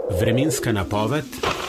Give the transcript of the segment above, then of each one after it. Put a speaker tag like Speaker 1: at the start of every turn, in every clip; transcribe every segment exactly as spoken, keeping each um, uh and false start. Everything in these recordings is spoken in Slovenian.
Speaker 1: Vremenska napoved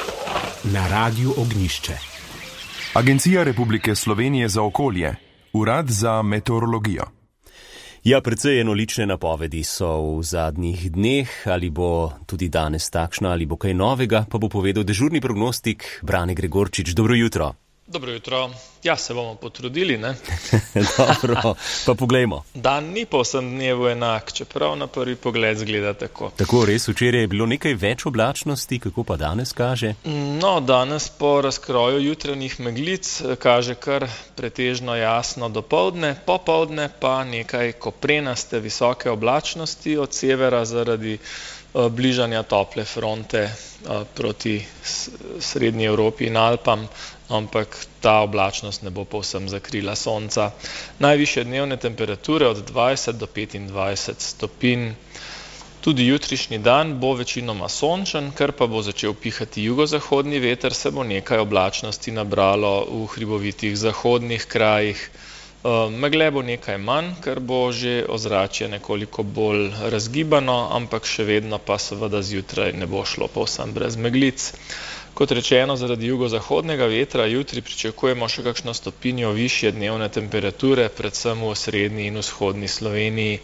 Speaker 1: na Radiu Ognjišče.
Speaker 2: Agencija Republike Slovenije za okolje, Urad za meteorologijo.
Speaker 3: Ja, precej enolične napovedi so v zadnjih dneh, ali bo tudi danes takšna, ali bo kaj novega, pa bo povedal dežurni prognostik Brane Gregorčič. Dobro jutro.
Speaker 4: Dobro jutro. Ja, se bomo potrudili, ne?
Speaker 3: Dobro, pa poglejmo.
Speaker 4: Dan ni povsem dnevu enak, čeprav na prvi pogled zgleda tako.
Speaker 3: Tako, res, včeraj je bilo nekaj več oblačnosti, kako pa danes kaže?
Speaker 4: No, danes po razkroju jutranjih meglic kaže kar pretežno jasno dopoldne, popoldne pa nekaj koprenaste visoke oblačnosti od severa zaradi bližanja tople fronte proti srednji Evropi in Alpam, ampak ta oblačnost ne bo povsem zakrila sonca. Najvišje dnevne temperature od dvajset do petindvajset stopinj. Tudi jutrišnji dan bo večinoma sončen, ker pa bo začel pihati jugozahodni veter, se bo nekaj oblačnosti nabralo v hribovitih zahodnih krajih. Megle bo nekaj manj, ker bo že ozračje nekoliko bolj razgibano, ampak še vedno pa seveda zjutraj ne bo šlo povsem brez meglic. Kot rečeno, zaradi jugozahodnega vetra jutri pričakujemo še kakšno stopinjo višje dnevne temperature, predvsem v srednji in vzhodni Sloveniji.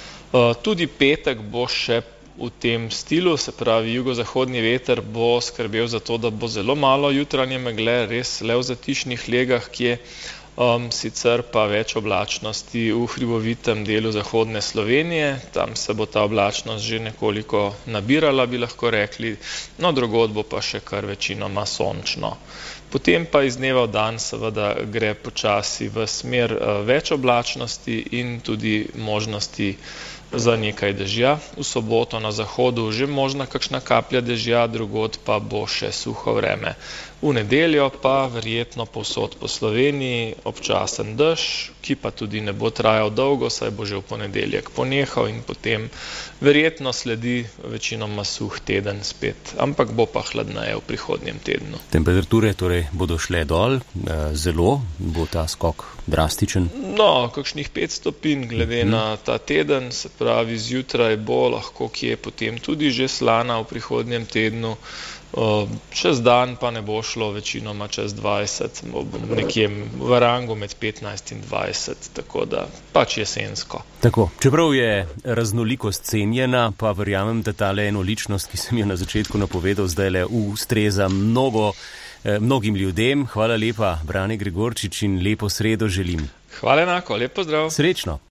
Speaker 4: Tudi petek bo še v tem stilu, se pravi jugozahodni veter bo skrbel za to, da bo zelo malo jutranje megle, res le v zatišnih legah, kje Um, sicer pa več oblačnosti v hribovitem delu zahodne Slovenije, tam se bo ta oblačnost že nekoliko nabirala, bi lahko rekli, no drugod bo pa še kar večinoma sončno. Potem pa iz dneva v dan seveda gre počasi v smer uh, več oblačnosti in tudi možnosti za nekaj dežja. V soboto na zahodu že možna kakšna kaplja dežja, drugod pa bo še suho vreme. V nedeljo pa verjetno povsod po Sloveniji občasen dež, ki pa tudi ne bo trajal dolgo, saj bo že v ponedeljek ponehal in potem verjetno sledi večinoma suh teden spet, ampak bo pa hladneje v prihodnjem tednu.
Speaker 3: Temperature torej bodo šle dol, zelo bo ta skok drastičen?
Speaker 4: No, kakšnih pet stopinj glede hmm. na ta teden, se pravi zjutraj bo lahko kje potem tudi že slana v prihodnjem tednu. Čez dan pa ne bo šlo večinoma čez dvajset, nekje v rangu med petnajst in dvajset, tako da pač jesensko.
Speaker 3: Tako, čeprav je raznolikost cenjena, pa verjamem, da tale enoličnost, ki sem jo na začetku napovedal, zdaj le ustreza mnogo, mnogim ljudem. Hvala lepa, Brane Gregorčič, in lepo sredo želim.
Speaker 4: Hvala enako, lep pozdrav.
Speaker 3: Srečno.